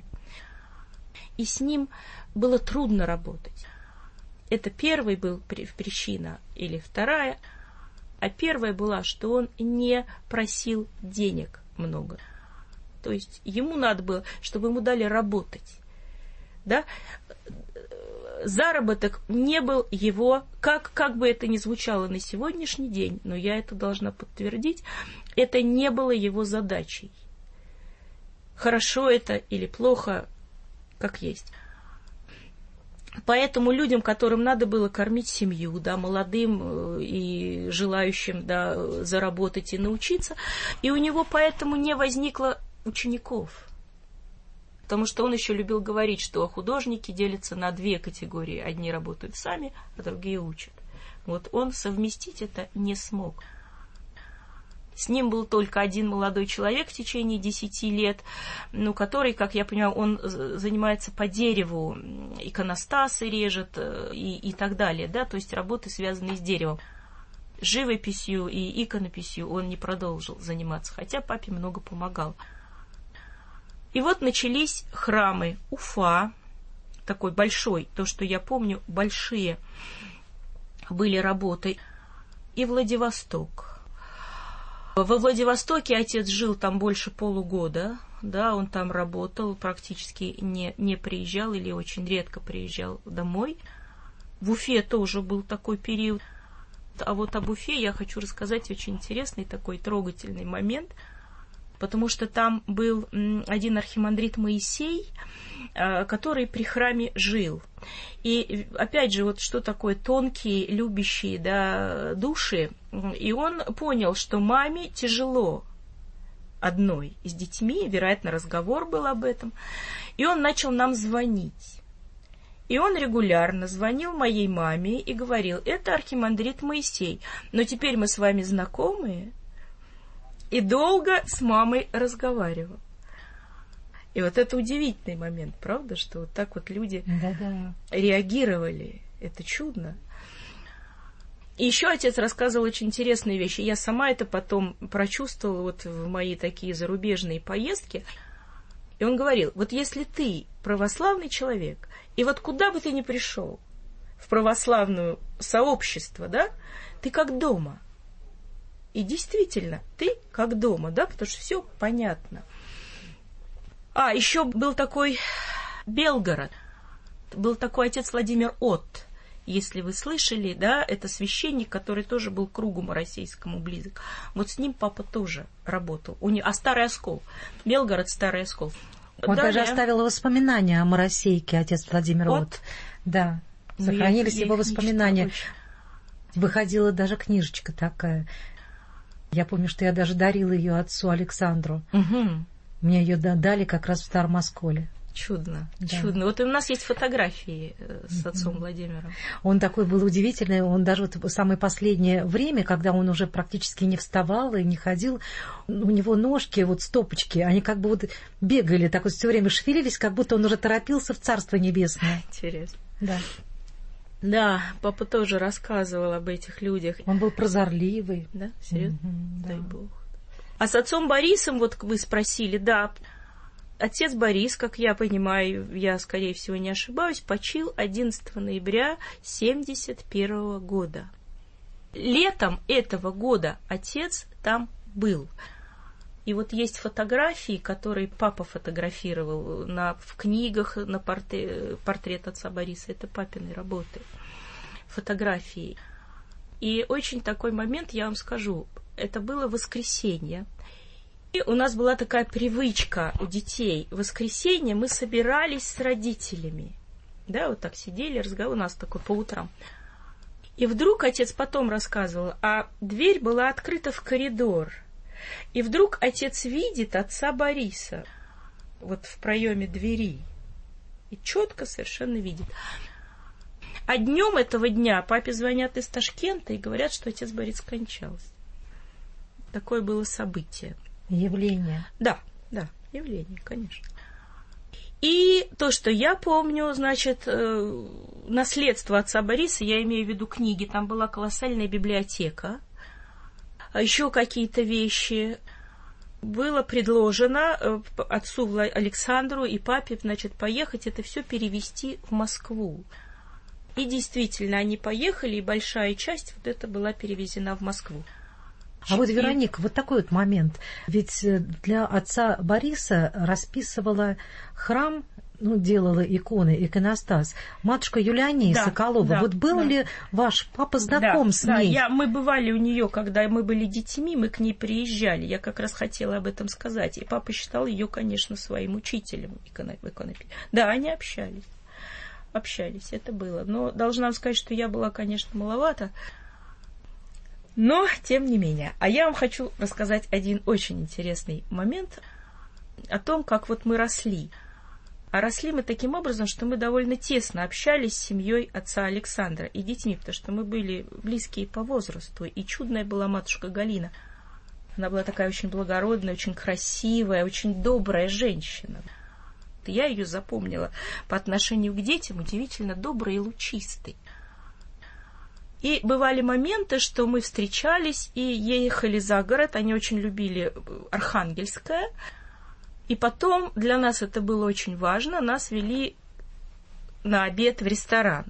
И с ним было трудно работать. Это первая была причина, или вторая. А первая была, что он не просил денег много. То есть ему надо было, чтобы ему дали работать. Да? Заработок не был его, как бы это ни звучало на сегодняшний день, но я это должна подтвердить, это не было его задачей. Хорошо это или плохо, как есть. Поэтому людям, которым надо было кормить семью, да, молодым и желающим, да, заработать и научиться, и у него поэтому не возникло учеников. Потому что он еще любил говорить, что художники делятся на две категории. Одни работают сами, а другие учат. Вот он совместить это не смог. С ним был только один молодой человек в течение 10 лет, ну, который, как я понимаю, он занимается по дереву, иконостасы режет и так далее, да, то есть работы, связанные с деревом. Живописью и иконописью он не продолжил заниматься, хотя папе много помогал. И вот начались храмы. Уфа, такой большой, то, что я помню, большие были работы. И Владивосток. Во Владивостоке отец жил там больше полугода, да, он там работал, практически не приезжал или очень редко приезжал домой. В Уфе тоже был такой период. А вот об Уфе я хочу рассказать очень интересный такой трогательный момент, потому что там был один архимандрит Моисей, который при храме жил. И опять же, вот что такое тонкие, любящие, да, души. И он понял, что маме тяжело одной с детьми, вероятно, разговор был об этом. И он начал нам звонить. И он регулярно звонил моей маме и говорил: это архимандрит Моисей, но теперь мы с вами знакомые. И долго с мамой разговаривал. И вот это удивительный момент, правда, что вот так вот люди реагировали. Это чудно. И еще отец рассказывал очень интересные вещи. Я сама это потом прочувствовала вот в мои такие зарубежные поездки. И он говорил: вот если ты православный человек, и вот куда бы ты ни пришел, в православное сообщество, да, ты как дома. И действительно, ты как дома, да, потому что все понятно. А, еще был такой Белгород, был такой отец Владимир От, если вы слышали, да, это священник, который тоже был к кругу Мороссейскому близок. Вот с ним папа тоже работал. Старый Оскол, Белгород, Старый Оскол. Он даже оставил воспоминания о Мороссейке, отец Владимир От. Да, сохранились его воспоминания. Выходила даже книжечка такая. Я помню, что я даже дарила ее отцу Александру. Угу. Мне ее дали как раз в Старом Осколе. Чудно, да. Чудно. Вот у нас есть фотографии с отцом Владимиром. Он такой был удивительный. Он даже вот в самое последнее время, когда он уже практически не вставал и не ходил, у него ножки, вот стопочки, они как бы вот бегали, так вот все время шевелились, как будто он уже торопился в Царство Небесное. Интересно. Да. Да, папа тоже рассказывал об этих людях. Он был прозорливый. Да, серьезно? Да. Дай Бог. А с отцом Борисом, вот вы спросили, да, отец Борис, как я понимаю, я, скорее всего, не ошибаюсь, почил 11 ноября 1971 года. Летом этого года отец там был. И вот есть фотографии, которые папа фотографировал в книгах на портрет отца Бориса. Это папиной работы. Фотографии. И очень такой момент, я вам скажу, это было воскресенье. И у нас была такая привычка у детей. В воскресенье мы собирались с родителями. Да, вот так сидели, разговаривали, у нас такой по утрам. И вдруг отец потом рассказывал, а дверь была открыта в коридор. И вдруг отец видит отца Бориса вот в проеме двери. И четко совершенно видит. А днем этого дня папе звонят из Ташкента и говорят, что отец Борис скончался. Такое было событие. Явление. Да, явление, конечно. И то, что я помню, значит, наследство отца Бориса, я имею в виду книги, там была колоссальная библиотека, а еще какие-то вещи. Было предложено отцу Александру и папе, значит, поехать, это все перевести в Москву. И действительно, они поехали, и большая часть вот это была перевезена в Москву. А вот, Вероника, вот такой вот момент. Ведь для отца Бориса расписывала храм, делала иконы, иконостас, матушка Юлиания Соколова. Да, вот был ли ваш папа знаком с ней? Да, мы бывали у нее, когда мы были детьми, мы к ней приезжали. Я как раз хотела об этом сказать. И папа считал ее, конечно, своим учителем иконописи. Да, они общались, это было. Но должна вам сказать, что я была, конечно, маловата. Но, тем не менее. А я вам хочу рассказать один очень интересный момент о том, как вот мы росли. А росли мы таким образом, что мы довольно тесно общались с семьей отца Александра и детьми, потому что мы были близкие по возрасту. И чудная была матушка Галина. Она была такая очень благородная, очень красивая, очень добрая женщина. Я ее запомнила по отношению к детям удивительно доброй и лучистой. И бывали моменты, что мы встречались и ехали за город. Они очень любили Архангельское. И потом, для нас это было очень важно, нас вели на обед в ресторан.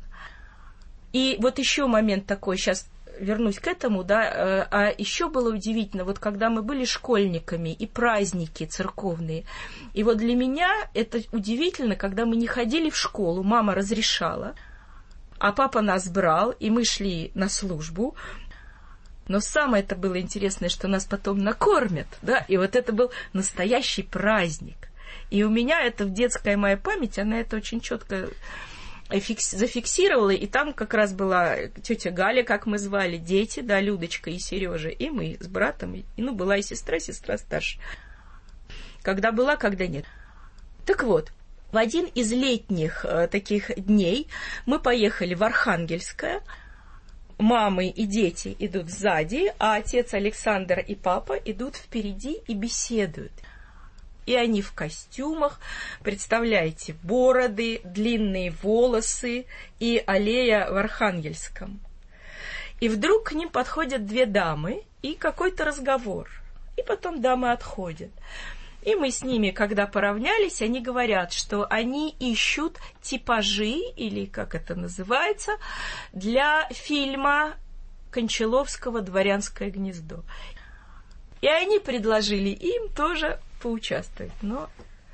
И вот еще момент такой, сейчас вернусь к этому, да, а еще было удивительно, вот когда мы были школьниками и праздники церковные. И вот для меня это удивительно, когда мы не ходили в школу, мама разрешала, а папа нас брал, и мы шли на службу. Но самое это было интересное, что нас потом накормят, да, и вот это был настоящий праздник. И у меня это в детская моя память, она это очень четко зафиксировала, и там как раз была тетя Галя, как мы звали, дети, да, Людочка и Сережа, и мы с братом, и, была и сестра старше. Когда была, когда нет. Так вот, в один из летних таких дней мы поехали в Архангельское. Мамы и дети идут сзади, а отец Александр и папа идут впереди и беседуют. И они в костюмах, представляете, бороды, длинные волосы и аллея в Архангельском. И вдруг к ним подходят две дамы и какой-то разговор. И потом дамы отходят. И мы с ними, когда поравнялись, они говорят, что они ищут типажи, или как это называется, для фильма Кончаловского «Дворянское гнездо». И они предложили им тоже поучаствовать. Но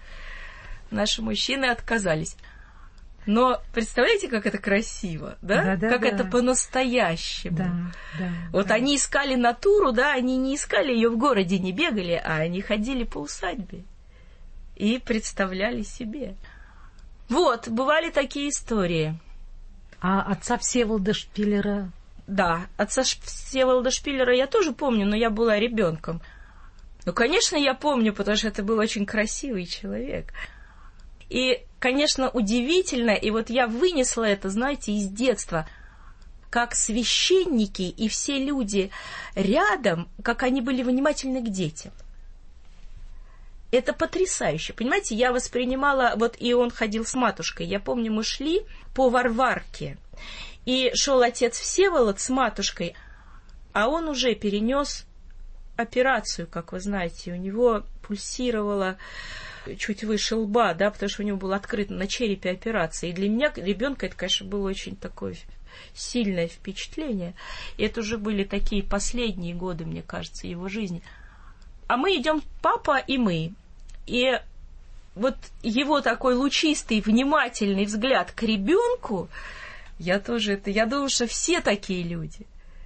наши мужчины отказались. Но представляете, как это красиво, да? Как это по-настоящему. Вот они искали натуру, да, они не искали ее в городе, не бегали, а они ходили по усадьбе и представляли себе. Вот, бывали такие истории. А отца Всеволода Шпиллера Да, отца Всеволода Шпиллера я тоже помню, но я была ребенком. Ну, конечно, я помню, потому что это был очень красивый человек. И, конечно, удивительно, и вот я вынесла это, знаете, из детства, как священники и все люди рядом, как они были внимательны к детям. Это потрясающе. Понимаете, я воспринимала... Вот и он ходил с матушкой. Я помню, мы шли по Варварке, и шел отец Всеволод с матушкой, а он уже перенес операцию, как вы знаете. У него пульсировало чуть выше лба, да, потому что у него был открыт на черепе операция. И для меня, ребенка, это, конечно, было очень такое сильное впечатление. И это уже были такие последние годы, мне кажется, его жизни. А мы идем, папа и мы. И вот его такой лучистый, внимательный взгляд к ребенку, я думаю, что все такие люди.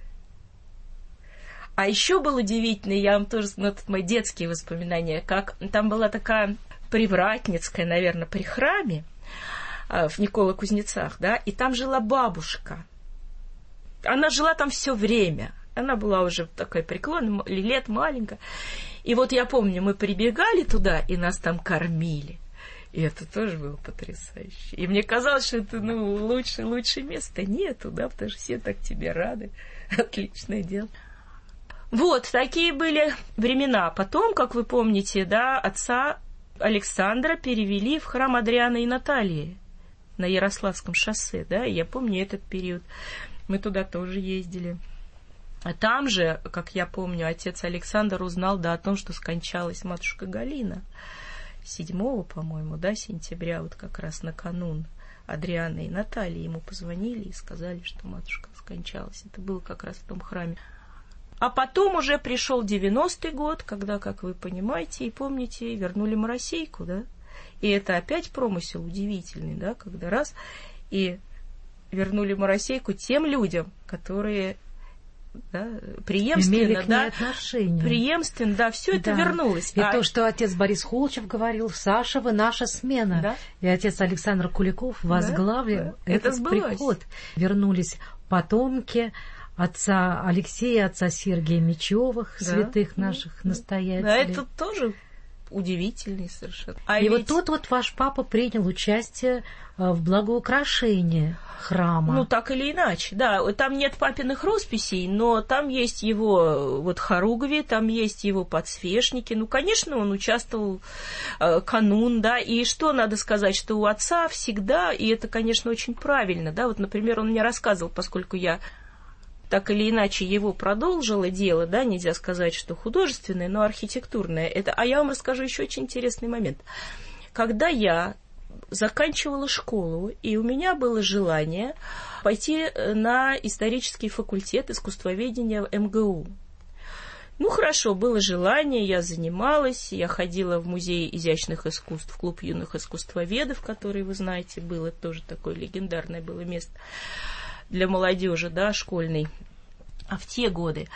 А еще было удивительно, я вам тоже, это мои детские воспоминания, как там была такая привратницкая, наверное, при храме в Николо-Кузнецах, да, и там жила бабушка. Она жила там все время. Она была уже такая преклонная, лет маленькая. И вот я помню, мы прибегали туда, и нас там кормили. И это тоже было потрясающе. И мне казалось, что это, лучше места нету, да, потому что все так тебе рады. Отличное дело. Вот, такие были времена. Потом, как вы помните, да, отца Александра перевели в храм Адриана и Натальи на Ярославском шоссе, да, и я помню этот период. Мы туда тоже ездили. А там же, как я помню, отец Александр узнал, да, о том, что скончалась матушка Галина. 7, по-моему, да, сентября, вот как раз накануне Адриана и Натальи ему позвонили и сказали, что матушка скончалась. Это было как раз в том храме. А потом уже пришел 90-й год, когда, как вы понимаете и помните, вернули Моросейку, да. И это опять промысел удивительный, да, когда раз и вернули Моросейку тем людям, которые... Да, преемственно, да, преемственно, да, все это вернулось. И то, что отец Борис Холчев говорил, Саша, вы наша смена. Да? И отец Александр Куликов возглавил этот приход. Вернулись потомки отца Алексея, отца Сергия Мечевых, святых наших настоятелей. Да, это тоже удивительный совершенно. И ведь... вот тут ваш папа принял участие в благоукрашении храма. Ну, так или иначе, да. Там нет папиных росписей, но там есть его вот хоругви, там есть его подсвечники. Ну, конечно, он участвовал канун, да. И что надо сказать, что у отца всегда, и это, конечно, очень правильно, да. Вот, например, он мне рассказывал, поскольку я так или иначе его продолжила дело, да, нельзя сказать, что художественное, но архитектурное. А я вам расскажу еще очень интересный момент. Когда я заканчивала школу, и у меня было желание пойти на исторический факультет искусствоведения в МГУ. Ну, хорошо, было желание, я занималась, я ходила в музей изящных искусств, в клуб юных искусствоведов, который, вы знаете, был, это тоже такое легендарное было место для молодежи, да, школьной, а в те годы.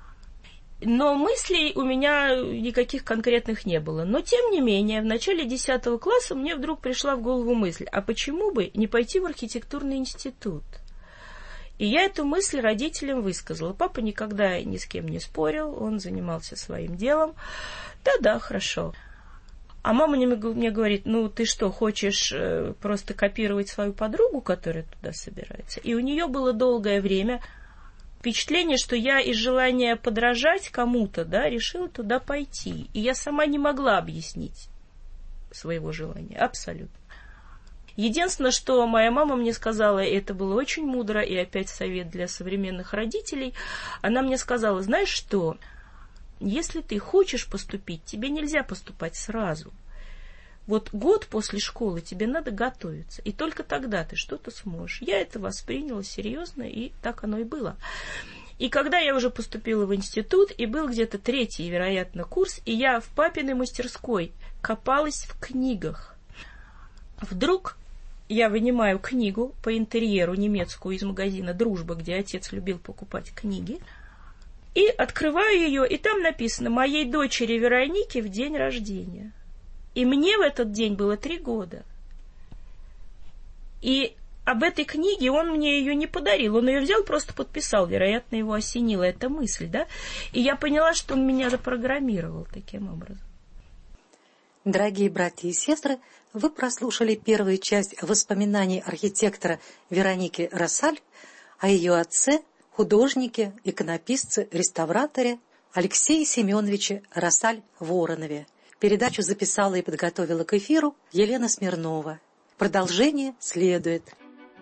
Но мыслей у меня никаких конкретных не было. Но, тем не менее, в начале 10 класса мне вдруг пришла в голову мысль, а почему бы не пойти в архитектурный институт? И я эту мысль родителям высказала. Папа никогда ни с кем не спорил, он занимался своим делом. Да-да, хорошо. А мама мне говорит, ну, ты что, хочешь просто копировать свою подругу, которая туда собирается? И у нее было долгое время впечатление, что я из желания подражать кому-то, да, решила туда пойти. И я сама не могла объяснить своего желания, абсолютно. Единственное, что моя мама мне сказала, и это было очень мудро, и опять совет для современных родителей, она мне сказала, знаешь что, если ты хочешь поступить, тебе нельзя поступать сразу. Вот год после школы тебе надо готовиться, и только тогда ты что-то сможешь. Я это восприняла серьезно, и так оно и было. И когда я уже поступила в институт, и был где-то 3-й, вероятно, курс, и я в папиной мастерской копалась в книгах. Вдруг я вынимаю книгу по интерьеру немецкую из магазина «Дружба», где отец любил покупать книги, и открываю ее, и там написано «Моей дочери Веронике в день рождения». И мне в этот день было 3 года. И об этой книге он мне ее не подарил. Он ее взял, просто подписал. Вероятно, его осенила эта мысль, да? И я поняла, что он меня запрограммировал таким образом. Дорогие братья и сестры, вы прослушали первую часть воспоминаний архитектора Вероники Рассаль о ее отце, художнике, иконописце, реставраторе Алексее Семеновиче Рассаль-Воронове. Передачу записала и подготовила к эфиру Елена Смирнова. Продолжение следует.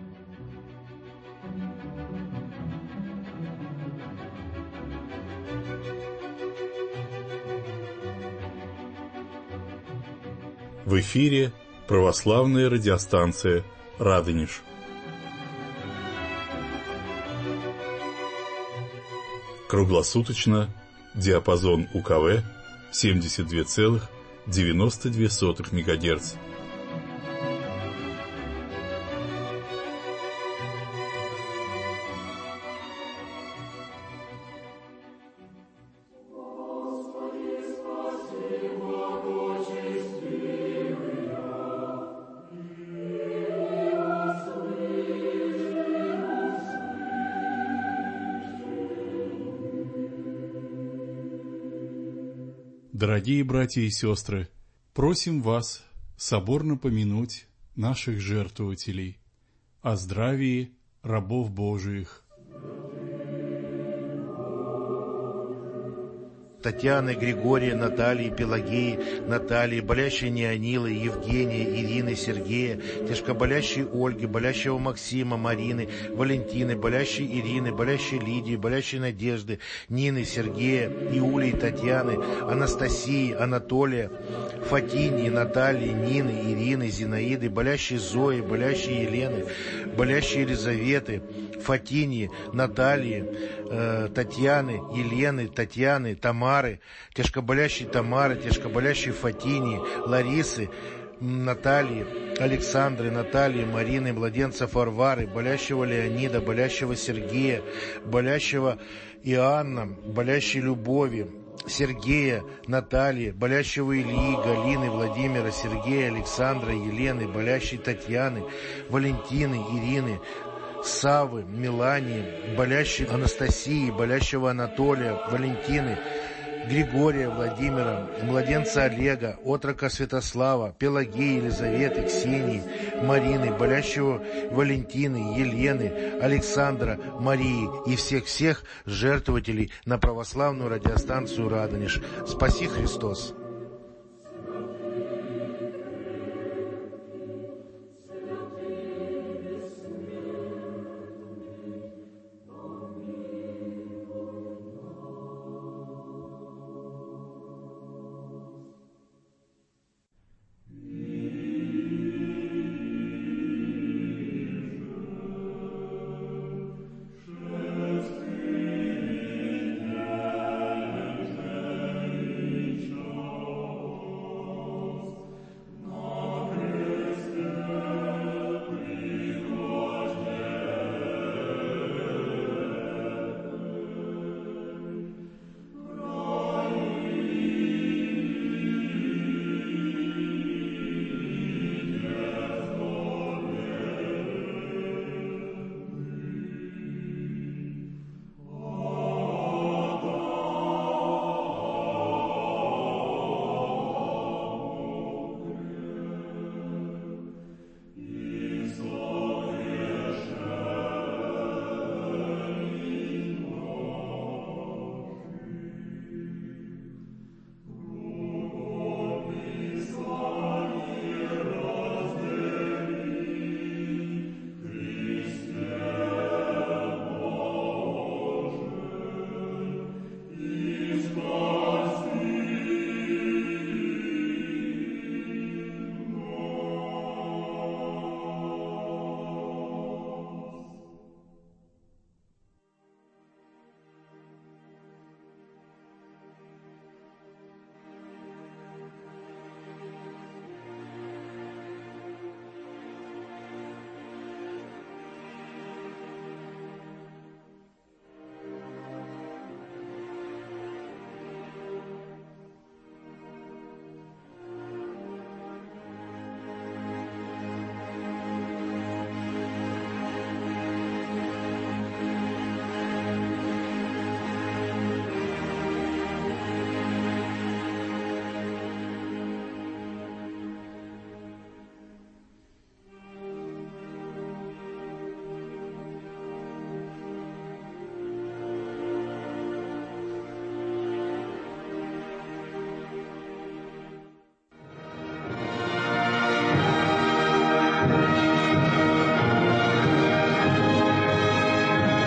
В эфире православная радиостанция «Радонеж». Круглосуточно диапазон УКВ 72,92 МГц. Дорогие братья и сестры, просим вас соборно помянуть наших жертвователей, о здравии рабов Божиих. Татьяны, Григория, Натальи, Пелагеи, Натальи, болящей Неонилы, Евгения, Ирины, Сергея, тяжкоболящей Ольги, болящего Максима, Марины, Валентины, болящей Ирины, болящей Лидии, болящей Надежды, Нины, Сергея, Иулии, Татьяны, Анастасии, Анатолия, Фатинии, Натальи, Нины, Ирины, Зинаиды, болящей Зои, болящей Елены, болящей Елизаветы, Фатинии, Натальи, Татьяны, Елены, Татьяны, Тамары, тяжкоболящей Тамары, тяжкоболящей Фатинии, Ларисы, Натальи, Александры, Натальи, Марины, младенцев Варвары, болящего Леонида, болящего Сергея, болящего Иоанна, болящей Любови, Сергея, Натальи, болящего Ильи, Галины, Владимира, Сергея, Александра, Елены, болящей Татьяны, Валентины, Ирины, Савы, Мелании, болящей Анастасии, болящего Анатолия, Валентины, Григория, Владимира, младенца Олега, отрока Святослава, Пелагеи, Елизаветы, Ксении, Марины, болящего Валентины, Елены, Александра, Марии и всех-всех жертвователей на православную радиостанцию «Радонеж». Спаси Христос!